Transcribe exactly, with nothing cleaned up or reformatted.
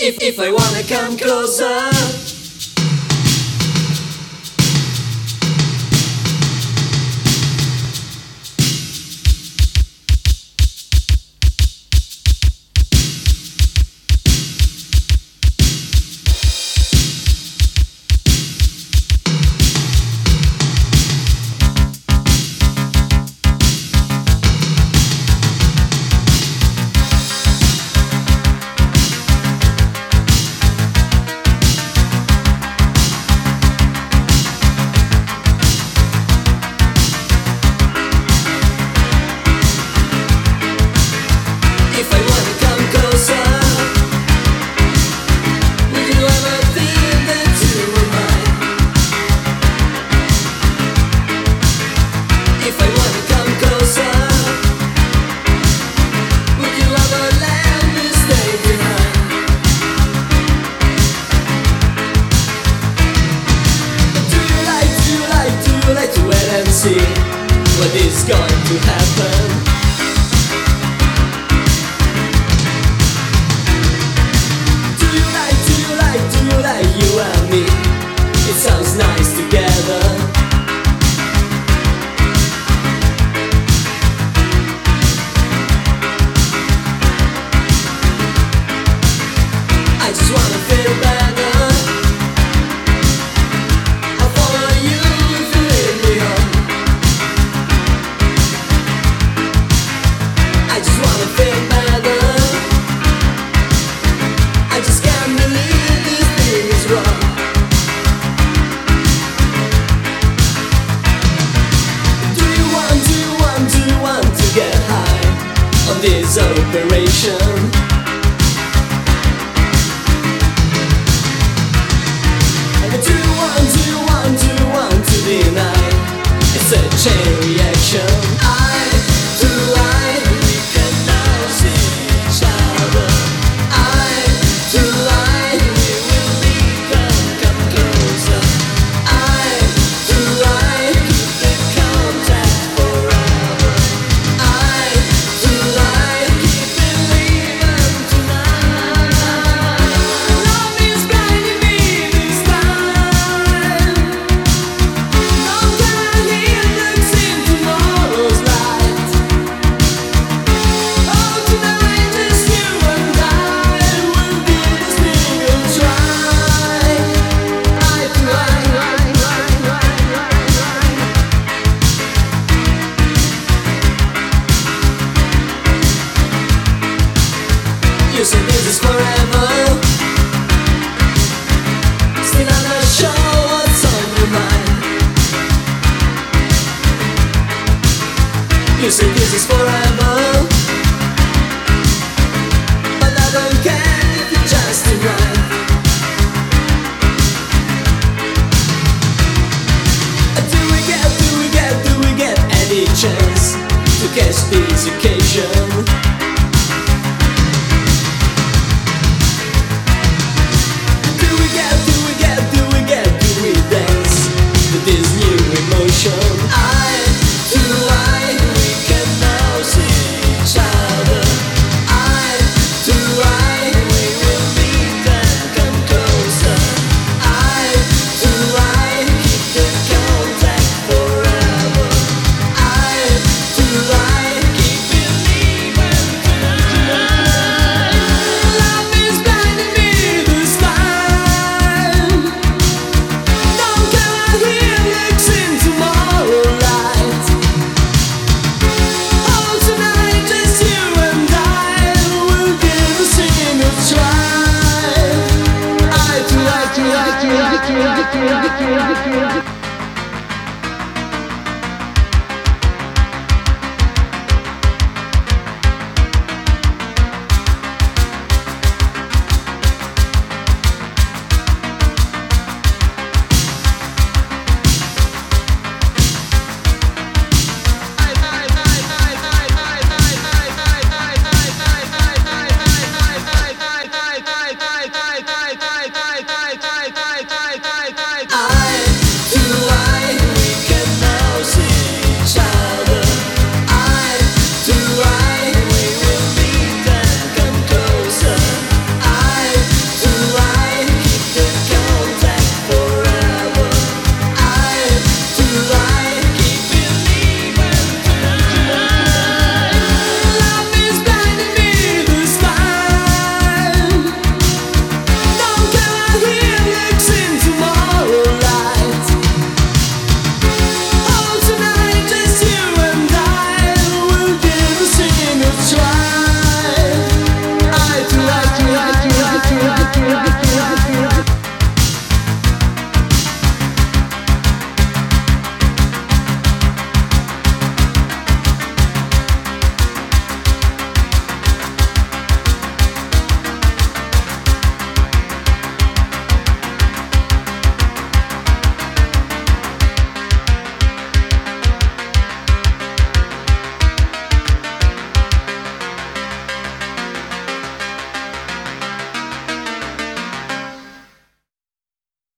If, if I wanna come closer, see what is going to happen. Do you like, do you like, do you like you and me? It sounds nice together. I just wanna feel better. I'll follow you if you lead me on. I just wanna feel better. I just can't believe this thing is wrong. Do you want, do you want, do you want to get high on this operation? Do you want, do you want, do you want to deny? It's a chain reaction. I, do I, we can now see each other. I, do I, we will become, come closer. I, do I, keep the contact forever. I, do I, keep believing tonight. Love is blinding me this time. Don't care he looks in tomorrow's light. Oh, tonight just you and I will give this thing a try. I try. You say this is forever. Still I'm not sure what's on your mind. You say this is forever, but I don't care if you just arrive. Do we get, do we get, do we get any chance to catch this occasion? Do we get, do we get, do we get, do we dance to this new emotion? I, do I, we can now see each other. I, do I, we will meet and come closer. I, do I, keep the contact forever. I, do I, keep believing tonight. Love is blinding me this time. Don't care he looks in tomorrow's light. Oh, tonight just you and I will give this thing a try. I do, I do, I do, I do, I do, I do, I do.